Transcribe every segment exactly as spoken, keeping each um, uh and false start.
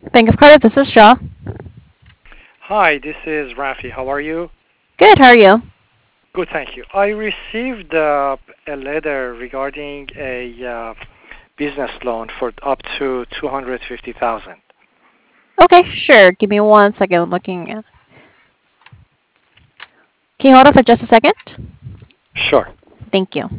Bank of Cardiff, this is Shaw. Hi, this is Rafi. How are you? Good, how are you? Good, thank you. I received uh, a letter regarding a uh, business loan for up to two hundred fifty thousand. Okay, sure. Give me one second. I'm looking at. Can you hold on for just a second? Sure. Thank you.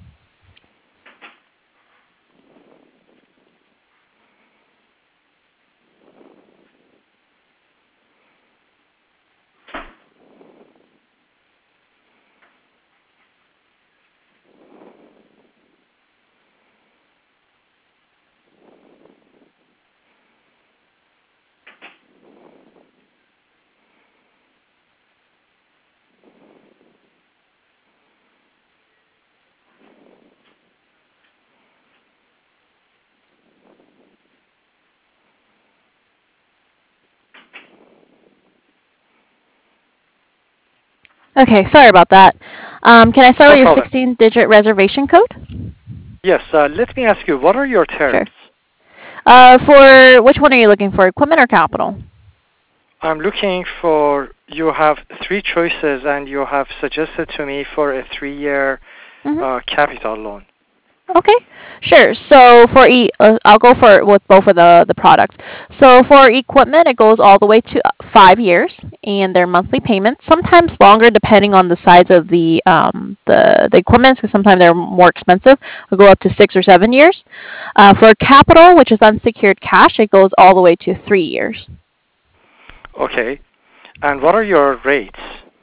Okay, sorry about that. Um, can I start No with your problem. sixteen-digit reservation code? Yes, uh, let me ask you, what are your Sure. terms? Uh, for which one are you looking for? Equipment or capital? I'm looking for, you have three choices and you have suggested to me for a three-year Mm-hmm. uh, capital loan. Okay, sure. So for e, uh, I'll go for with both of the the products. So for equipment, it goes all the way to five years, and their monthly payments sometimes longer depending on the size of the um the the equipment, because sometimes they're more expensive. Will go up to six or seven years. Uh, for capital, which is unsecured cash, it goes all the way to three years. Okay. And what are your rates?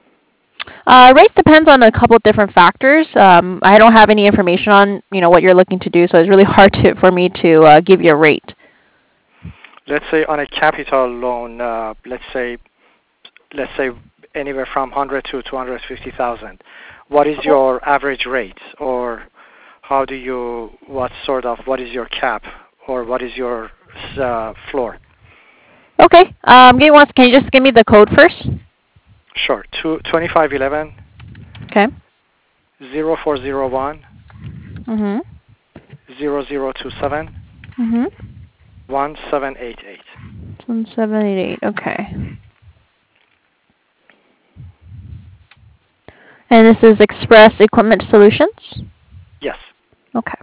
Uh, rates depends on a couple different factors. Um, I don't have any information on you know what you're looking to do, so it's really hard to for me to uh, give you a rate. Let's say on a capital loan, uh, let's say let's say anywhere from one hundred to two hundred fifty thousand. What is your average rate, or how do you, what sort of, what is your cap, or what is your uh, floor? Okay. Um, give me one. Can you just give me the code first? Sure. Two, twenty-five eleven Okay. zero four zero one Mhm. zero zero two seven Mhm. one seven eight eight. One seven eight eight. Okay. And this is Express Equipment Solutions. Yes. Okay.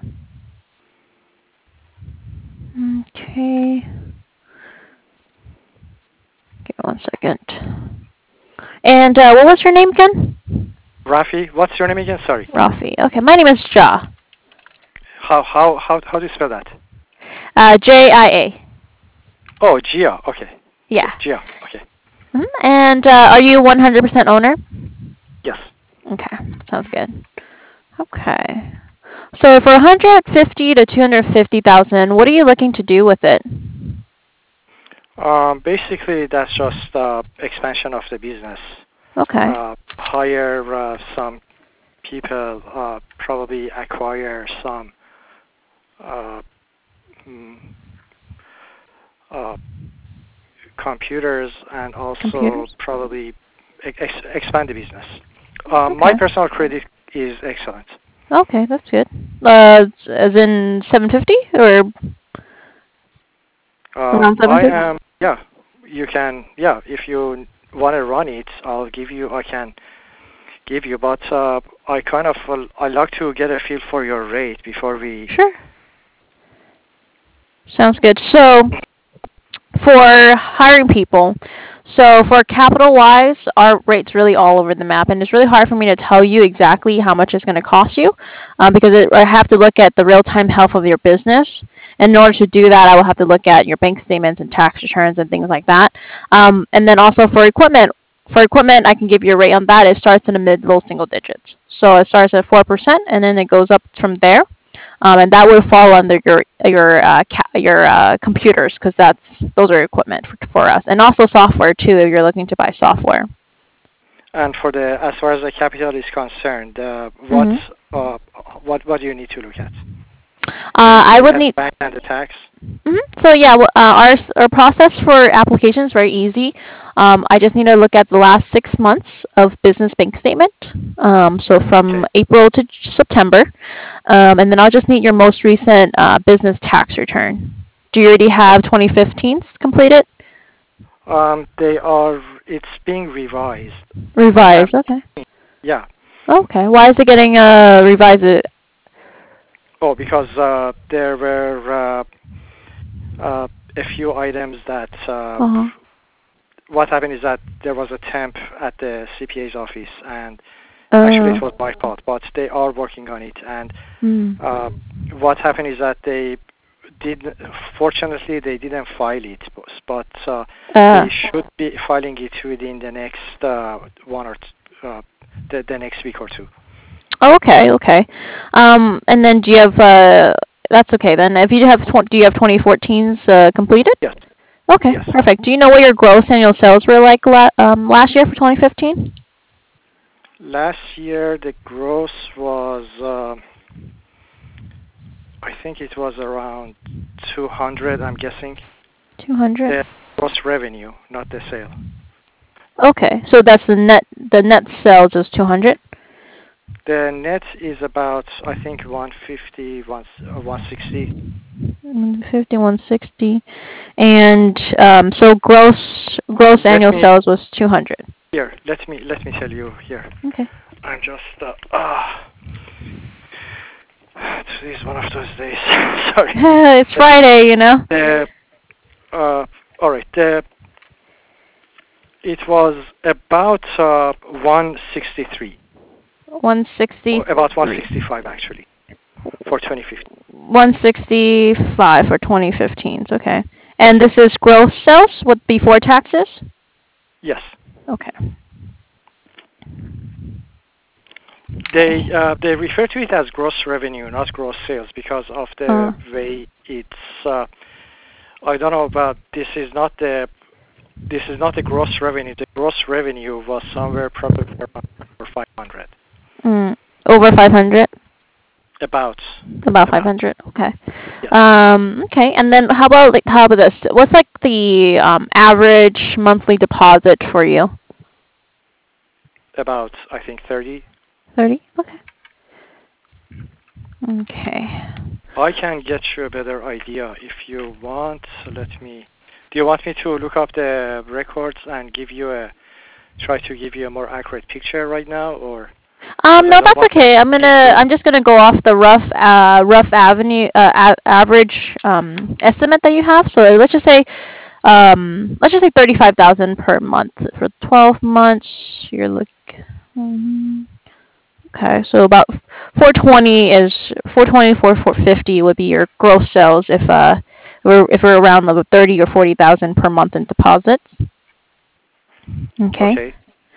Okay. Give me one second. And uh, what was your name again? Rafi, what's your name again? Sorry. Rafi. Okay. My name is Ja. How how how how do you spell that? Uh, J I A. Oh, Gia. Okay. Yeah. Gia. Okay. Mhm. And uh, are you one hundred percent owner? Yes. Okay. Sounds good. Okay. So for one hundred fifty to two hundred fifty thousand, what are you looking to do with it? Um, basically, that's just uh, expansion of the business. Okay. Uh, hire uh, some people, uh, probably acquire some uh, mm, uh, computers, and also Computers. probably ex- expand the business. Um, my Okay. personal credit is excellent. Okay, that's good. Uh, as in seven fifty or Um, around I seven fifty? am, yeah, you can, yeah, if you want to run it, I'll give you, I can give you, but uh, I kind of, well, I like to get a feel for your rate before we, Sure. Sounds good. So for hiring people, so for capital wise, our rate's really all over the map, and it's really hard for me to tell you exactly how much it's going to cost you, um, because it, I have to look at the real time health of your business. And in order to do that, I will have to look at your bank statements and tax returns and things like that. Um, and then also for equipment, for equipment, I can give you a rate on that. It starts in the mid low single digits, so it starts at four percent, and then it goes up from there. Um, and that would fall under your your uh, ca- your uh, computers, because that's those are equipment for, for us, and also software too if you're looking to buy software. and for the, as far as the capital is concerned, uh, what, Hmm. uh, what, what do you need to look at? You Uh, need to I look would at need. the bank and the tax? Mhm. So yeah, well, uh, our our process for application is very easy. Um, I just need to look at the last six months of business bank statement. Um, so from Okay. April to September, um, and then I'll just need your most recent uh, business tax return. do you already have twenty fifteens completed? Um, they are. It's being revised. I have. Revised. Okay. Yeah. Okay. Why is it getting uh revised? Uh Oh, because uh, there were uh, uh, a few items that. Uh, huh. what happened is that there was a temp at the C P A's office, and actually Uh. it was my fault, but they are working on it. And Mm. uh, what happened is that they did. Fortunately, they didn't file it, but uh, Uh. they should be filing it within the next uh, one or t- uh, the, the next week or two. Oh, okay. Okay. Um. And then do you have uh? That's okay then. If you have tw- do you have twenty fourteens uh, completed? Yes, Okay. yes. Perfect. Do you know what your gross annual sales were like la- um last year for twenty fifteen? Last year the gross was, uh, I think it was around two hundred. I'm guessing Two hundred. the gross revenue, not the sale. Okay. So that's the net. The net sales is two hundred. The net is about, I think, one fifty, one, uh, one sixty. Fifty one sixty. And um. So gross gross Let annual me sales was two hundred. here. Let me let me tell you here. Okay. I'm just uh, ah. Today's one of those days. Sorry. It's Uh, Friday, you know. The uh, all right. The it was about uh, one sixty-three, or about one sixty-three. one sixty-five actually for twenty fifteen. one sixty-five for twenty fifteens. Okay. And this is gross sales with before taxes? Yes. Okay. They Okay. uh, they refer to it as gross revenue, not gross sales, because of Uh, the way it's. Uh, I don't know, but this is not the this is not the gross revenue. The gross revenue was somewhere probably around five hundred. mm, over five hundred? About About about five hundred. Okay. yes. Um, okay. And then how about like how about this? What's like the um, average monthly deposit for you? About I think thirty. thirty? Okay. Okay. I can get you a better idea if you want. Let me. Do you want me to look up the records and give you a try to give you a more accurate picture right now, or because Um, I no, don't that's want okay. I'm you gonna to. I'm just gonna go off the rough uh rough avenue uh a- average um estimate that you have. So let's just say um let's just say thirty-five thousand per month for twelve months. You're looking um, okay, so about four twenty is four twenty four four fifty would be your gross sales if uh we're if we're around the thirty or forty thousand per month in deposits. Okay. Okay.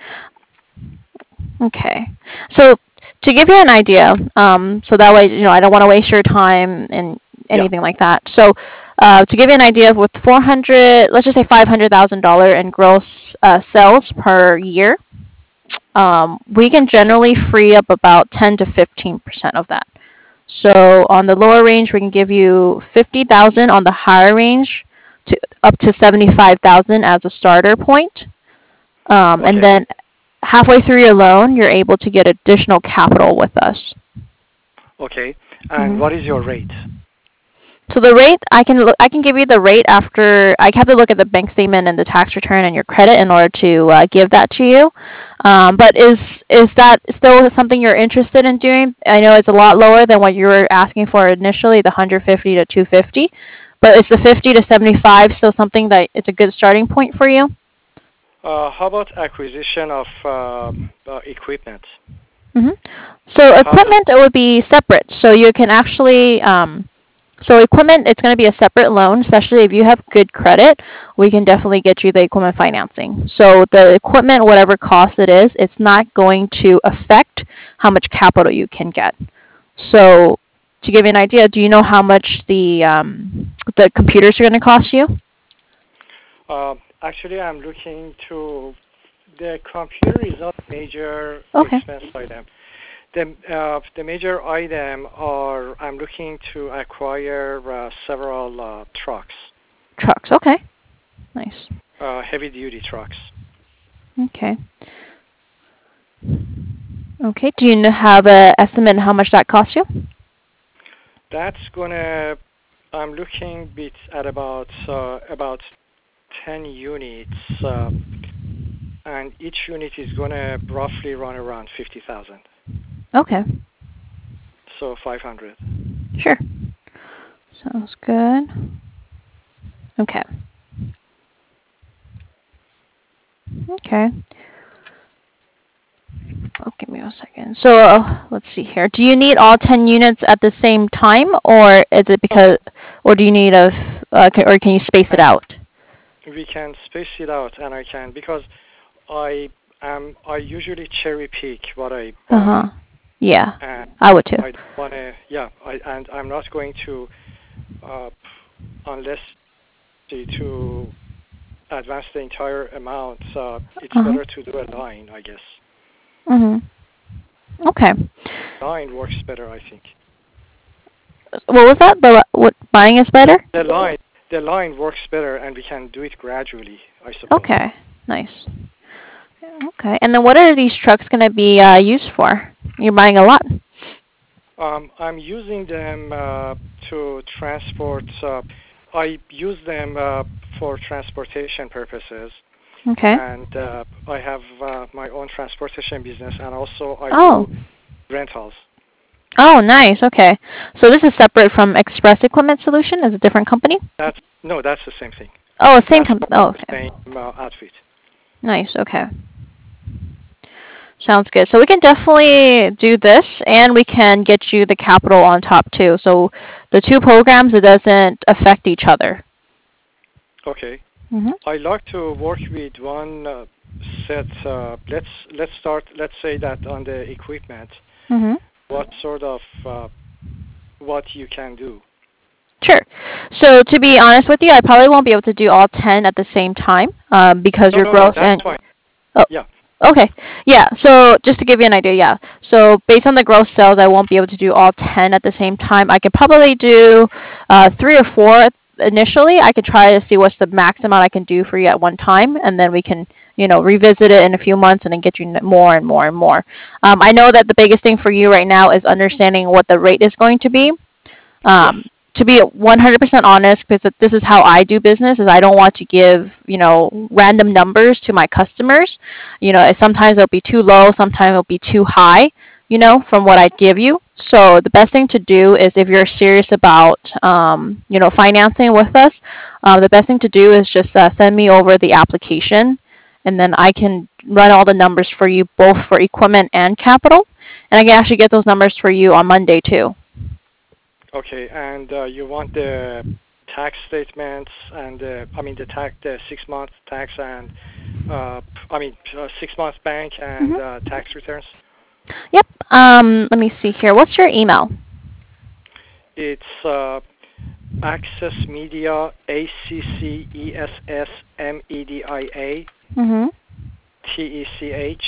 Okay. So to give you an idea, um, so that way, you know, I don't want to waste your time and Yeah. anything like that. So uh, to give you an idea, with four hundred, let's just say five hundred thousand dollars in gross uh, sales per year, um, we can generally free up about ten to fifteen percent of that. So on the lower range, we can give you fifty thousand. On the higher range, to up to seventy-five thousand as a starter point. Um, and Okay. then halfway through your loan, you're able to get additional capital with us. Okay. And what is hmm your rate? So the rate I can look, I can give you the rate after I have to look at the bank statement and the tax return and your credit in order to uh, give that to you. Um, but is is that still something you're interested in doing? I know it's a lot lower than what you were asking for initially, the one hundred fifty to two hundred fifty. But is the fifty to seventy-five still something that it's a good starting point for you? Uh, how about acquisition of uh, uh, equipment? hmm So How does equipment it would be separate. So you can actually um, so equipment it's going to be a separate loan, especially if you have good credit. We can definitely get you the equipment financing. So the equipment, whatever cost it is, it's not going to affect how much capital you can get. So to give you an idea, do you know how much the um, the computers are going to cost you? uh, actually I'm looking to the computer is not a major Okay, expense item. The uh, the major item are I'm looking to acquire uh, several uh, trucks, trucks. Okay, nice. uh, heavy duty trucks. Okay, okay. Do you have a estimate on how much that costs you? That's gonna I'm looking bit at about uh, about ten units, uh, and each unit is gonna roughly run around fifty thousand. Okay. So five hundred. Sure. Sounds good. Okay. Okay. Oh, give me a second. So uh, let's see here. Do you need all ten units at the same time, or is it Oh, because, or do you need a, f- uh, ca- or can you space it and out? we can space it out, and I can because I am I usually cherry pick what I Uh huh. buy, Yeah, and I would too. I don't wanna yeah I and I'm not going to uh, unless the, to advance the entire amount. Uh, it's Uh huh. better to do a line, I guess. Mhm. Okay. Line works better, I think. What was that? The what buying is better? The line the line works better, and we can do it gradually, I suppose. Okay. Nice. Okay. And then what are these trucks going to be uh, used for? You're buying a lot. Um, I'm using them uh, to transport. Uh, I use them uh, for transportation purposes, Okay. and uh, I have uh, my own transportation business, and also I Oh. do rentals. Oh, nice. Okay. So this is separate from Express Equipment Solution. Is a different company? That's no, that's the same thing. Oh, same That's company. part of Oh, the okay. same uh, outfit. Nice. Okay. Sounds good. So we can definitely do this, and we can get you the capital on top too. So the two programs, it doesn't affect each other. Okay. Mhm. I like to work with one uh, set. Uh, let's let's start. Let's say that on the equipment, Mhm. what sort of uh, what you can do. Sure. So to be honest with you, I probably won't be able to do all ten at the same time, um, because No, your no, no. growth That's and fine. oh, Yeah. okay. Yeah. So just to give you an idea, yeah. So based on the gross sales, I won't be able to do all ten at the same time. I could probably do uh, three or four initially. I could try to see what's the max amount I can do for you at one time, and then we can, you know, revisit it in a few months and then get you more and more and more. Um, I know that the biggest thing for you right now is understanding what the rate is going to be. Yes. Um, to be one hundred percent honest, because this is how I do business, is I don't want to give, you know, random numbers to my customers. You know, sometimes it'll be too low, sometimes it'll be too high, you know, from what I give you. So the best thing to do is if you're serious about, um, you know, financing with us, uh, the best thing to do is just uh, send me over the application, and then I can run all the numbers for you, both for equipment and capital, and I can actually get those numbers for you on Monday too. Okay. And uh, you want the tax statements and uh, I mean the tax, the six month tax and uh, I mean uh, six months bank and Mhm. uh, tax returns. Yep. Um, let me see here. What's your email? It's uh, Access Media, A C C E S S M E D I A Mhm. T E C H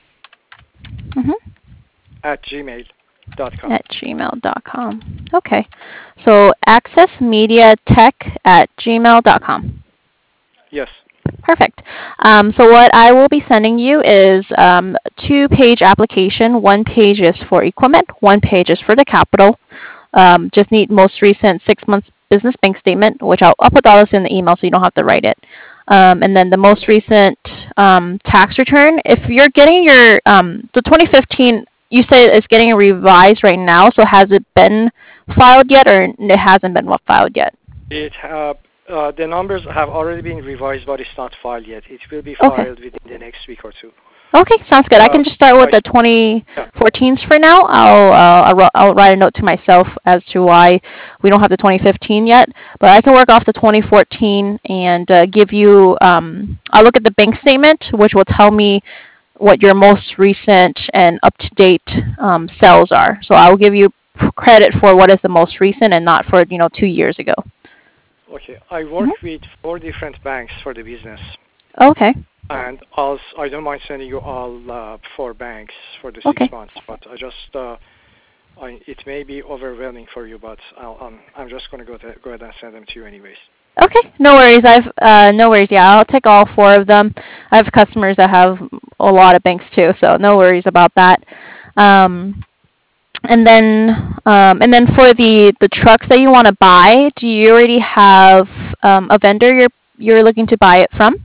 Mhm. at gmail dot com. At gmail dot com. Okay. So accessmediatech at gmail dot com. Yes. Perfect. Um, so what I will be sending you is um, two-page application. One page is for equipment. One page is for the capital. Um, just need most recent six months business bank statement, which I'll, I'll put all this in the email so you don't have to write it. Um, and then the most recent um, tax return. If you're getting your um, the twenty fifteen, you say it's getting revised right now. So has it been filed yet, or it hasn't been filed yet? It uh, uh, the numbers have already been revised, but it's not filed yet. It will be Okay. filed within the next week or two. Okay, sounds good. I Uh, can just start with I the yeah. twenty fourteens for now. I'll, uh, I'll wri- I'll write a note to myself as to why we don't have the twenty fifteen yet, but I can work off the twenty fourteen and uh, give you. Um, I'll look at the bank statement, which will tell me what your most recent and up to date um, sales are. So I will give you credit for what is the most recent and not for you know two years ago. Okay. I work Hmm. with four different banks for the business, Okay. and also I don't mind sending you all uh, four banks for the six Okay. months. But I just uh, I, it may be overwhelming for you, but I'll, um, I'm just going to go to, go ahead and send them to you anyways. Okay, no worries. I've uh no worries. Yeah, I'll take all four of them. I have customers that have a lot of banks too, so no worries about that. Um And then, um, and then for the the trucks that you want to buy, do you already have um, a vendor you're you're looking to buy it from?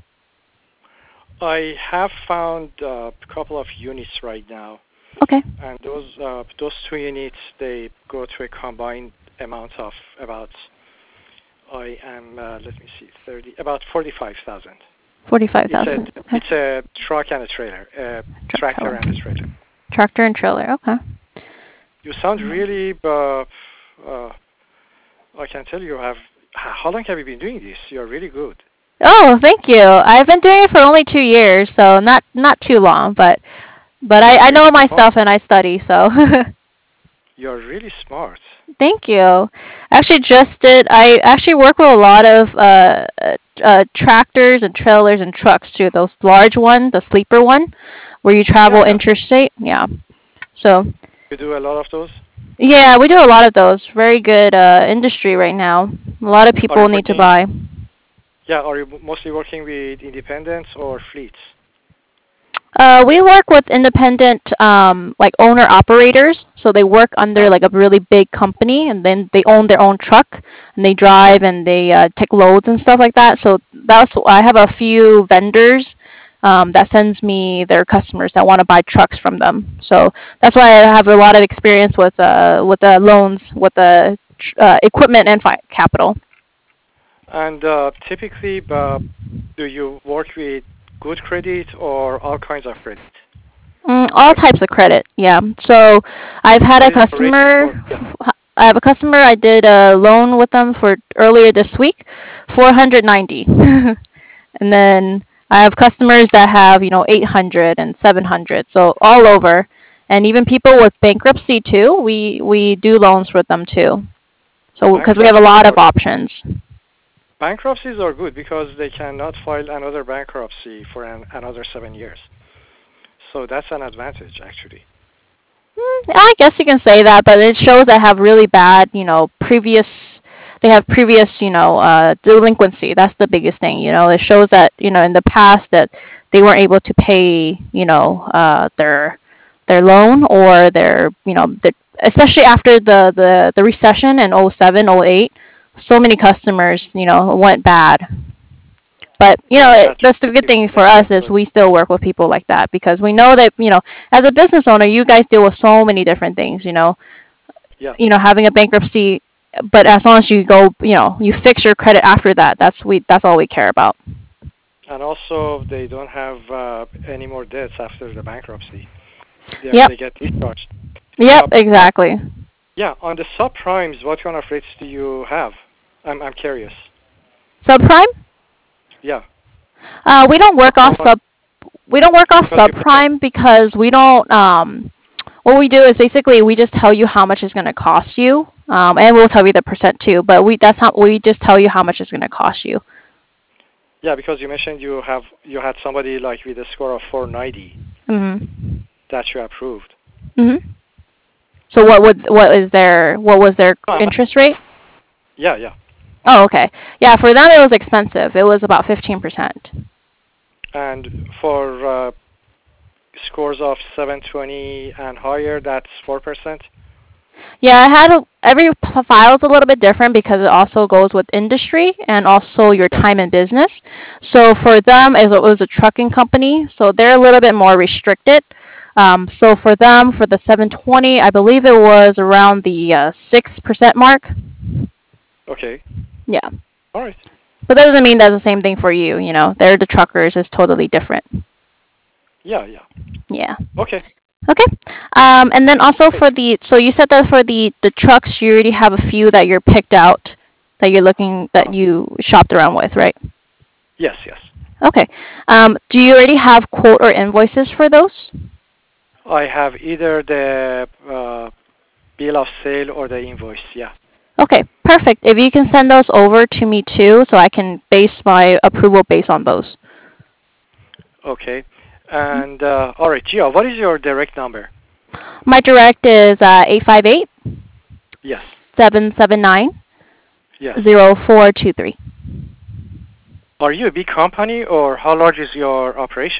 I have found uh, a couple of units right now, Okay. and those uh, those two units they go to a combined amount of about I am uh, let me see thirty about forty five thousand. It's a forty-five thousand. Okay. it's a truck and a trailer, a Truck tractor trailer. and a trailer. Tractor and trailer. Okay. You sound really uh, uh, I can tell you have. How long have you been doing this? You're really good. Oh, thank you. I've been doing it for only two years, so not not too long, but but I, You're I really know my smart. stuff and I study, so You're really smart. thank you. I actually just did. I actually work with a lot of uh, uh, uh, tractors and trailers and trucks too. Those large one, the sleeper one, where you Yeah, travel yeah. interstate. Yeah. So You do a lot of those. yeah, we do a lot of those. Very good uh, industry right now. A lot of Are you people need to working? buy. Yeah. Are you mostly working with independents or fleets? Uh, we work with independent, um, like owner operators. So they work under Ah, like a really big company, and then they own their own truck, and they drive and they uh, take loads and stuff like that. So that's I have a few vendors um, that sends me their customers that want to buy trucks from them. So that's why I have a lot of experience with uh with the loans, with the uh, equipment and fi- capital. and uh, typically, uh, do you work with good credit or all kinds of credit? Mm, all types of credit, yeah. So I've had What a is the rate customer. for? Yeah. I have a customer. I did a loan with them for earlier this week, four hundred ninety, and then I have customers that have you know eight hundred and seven hundred. So all over, and even people with bankruptcy too. We we do loans with them too. So because we have a Bankruptcies lot of are options. bankruptcies are good because they cannot file another bankruptcy for an, another seven years. So that's an advantage, actually. Mm, I guess you can say that, but it shows I have really bad, you know, previous. They have previous, you know, uh, delinquency. That's the biggest thing. You know, it shows that you know in the past that they weren't able to pay, you know, uh, their their loan or their, you know, the, especially after the the the recession in oh seven, oh eight. So many customers, you know, went bad. But you know, Yeah, it, that's that's the good really thing for that's us really is good. we still work with people like that because we know that you know, as a business owner, you guys deal with so many different things. You know, Yeah. you know, having a bankruptcy, but as long as you go, you know, you fix your credit after that. That's we. That's all we care about. And also, they don't have uh, any more debts after the bankruptcy. They Yep. they get discharged. Yep. Uh, uh, Exactly. yeah, on the subprimes, what kind of rates do you have? I'm I'm curious. Subprime. Yeah, Uh, we don't for work off someone sub. We don't work off because you mentioned. subprime because we don't. Um, what we do is basically we just tell you how much it's going to cost you, um, and we'll tell you the percent too. But we that's how we just tell you how much it's going to cost you. Yeah, because you mentioned you have you had somebody like with a score of four ninety Mhm. that you approved. Mhm. So what would what is their what was their No, I'm, interest rate? yeah, yeah. Oh, okay. Yeah, for them it was expensive. It was about fifteen percent. And for uh, scores of seven twenty and higher, that's four percent. Yeah, I had a, every p- file is a little bit different because it also goes with industry and also your Yeah. time in business. So for them, as it was a trucking company, so they're a little bit more restricted. Um, so for them, for the seven twenty, I believe it was around the uh, six percent mark. Okay. Yeah, All right. but that doesn't mean that's the same thing for you. You know, they're the truckers is totally different. Yeah, yeah. Yeah. Okay. Okay. Um, and then also Great. for the, so you said that for the the trucks, you already have a few that you're picked out, that you're looking, that Uh-huh. you shopped around with, right? Yes, yes. Okay. Um, do you already have quote or invoices for those? I have either the uh, bill of sale or the invoice. Yeah. Okay, perfect. If you can send those over to me too, so I can base my approval based on those. Okay. And uh, all right, Gia, what is your direct number? My direct is uh, eight five eight, Yes. seven seven nine, Yes. zero four two three. Are you a big company or how large is your operation?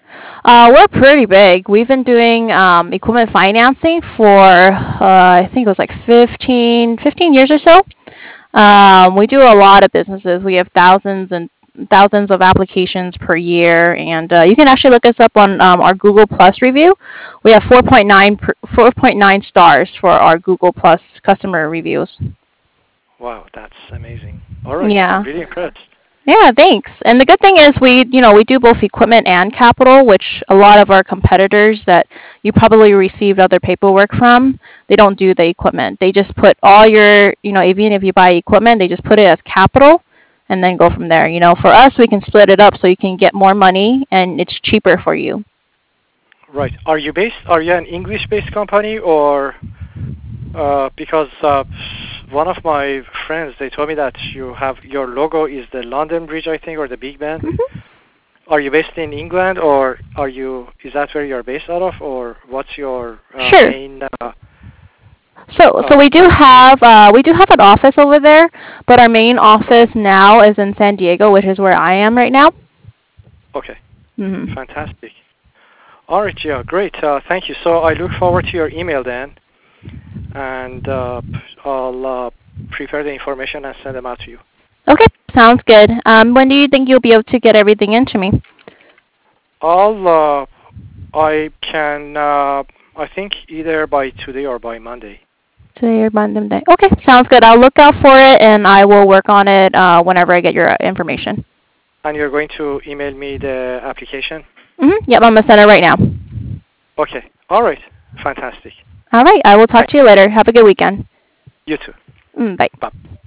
Uh, we're pretty big. We've been doing um, equipment financing for uh, I think it was like fifteen, fifteen years or so. Um, we do a lot of businesses. We have thousands and thousands of applications per year, and uh, you can actually look us up on um, our Google Plus review. We have four point nine per, four point nine stars for our Google Plus customer reviews. Wow, that's amazing. All right, I'm Yeah. really impressed. Yeah, thanks. And the good thing is we, you know, we do both equipment and capital, which a lot of our competitors that you probably received other paperwork from, they don't do the equipment. They just put all your, you know, even if you buy equipment, they just put it as capital and then go from there. You know, for us, we can split it up so you can get more money and it's cheaper for you. Right. Are you based? Are you an English-based company, or uh, because uh, one of my friends, they told me that you have your logo is the London Bridge, I think, or the Big Ben. Mhm. Are you based in England, or are you? Is that where you're based out of, or what's your uh, Sure. main? Uh, So, so uh, we do have uh, we do have an office over there, but our main okay. office now is in San Diego, which is where I am right now. Okay. Hmm. Fantastic. All right. Yeah. Great. Uh, thank you. So I look forward to your email then, and uh, I'll uh, prepare the information and send them out to you. Okay, sounds good. Um, when do you think you'll be able to get everything into me? I'll uh, I can uh, I think either by today or by Monday. Today or Monday? Okay, sounds good. I'll look out for it and I will work on it uh, whenever I get your uh, information. And you're going to email me the application? Hmm. Yep, I'm gonna send it right now. Okay. All right. Fantastic. All right, I will talk Thank to you later. Have a good weekend. you too. Mm, bye. Bye.